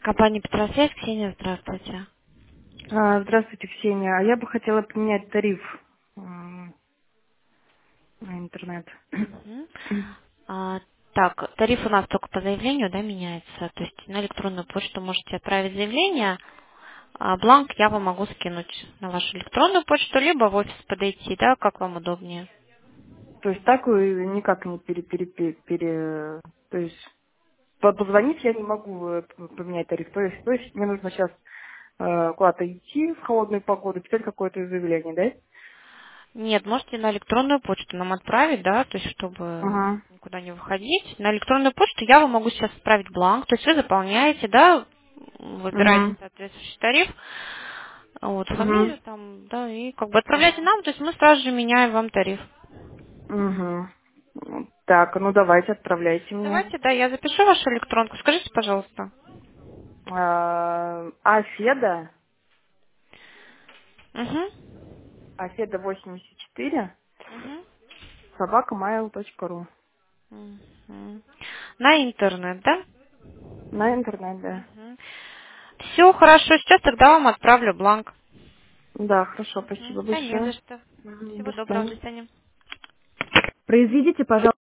Компания Петросвязь, Ксения, здравствуйте. Здравствуйте, Ксения. А я бы хотела поменять тариф на интернет. Мгм. Так, тариф у нас только по заявлению, да, меняется. То есть на электронную почту можете отправить заявление, а бланк я вам могу скинуть на вашу электронную почту, либо в офис подойти, да, как вам удобнее. То есть так никак не то есть позвонить я не могу поменять тариф. То есть мне нужно сейчас куда-то идти в холодную погоду, писать какое-то заявление, да? Нет, можете на электронную почту нам отправить, да, то есть чтобы Ага. никуда не выходить. На электронную почту я вам могу сейчас отправить бланк, то есть вы заполняете, да, выбираете Угу. соответствующий тариф, вот, Угу. фамилию там, да, и как бы отправляйте нам, то есть мы сразу же меняем вам тариф. Угу. Так, ну давайте, отправляйте мне. Давайте, да, я запишу вашу электронку. Скажите, пожалуйста. Афеда, Угу. Афеда 84, Угу. собакамайл.ру. Угу. На интернет, да? На интернет, да. Угу. Все хорошо, сейчас тогда вам отправлю бланк. Да, хорошо, Угу. спасибо Да не за большое. что. Мгм, Всего до доброго, свидания. до свидания. Произведите, пожалуйста.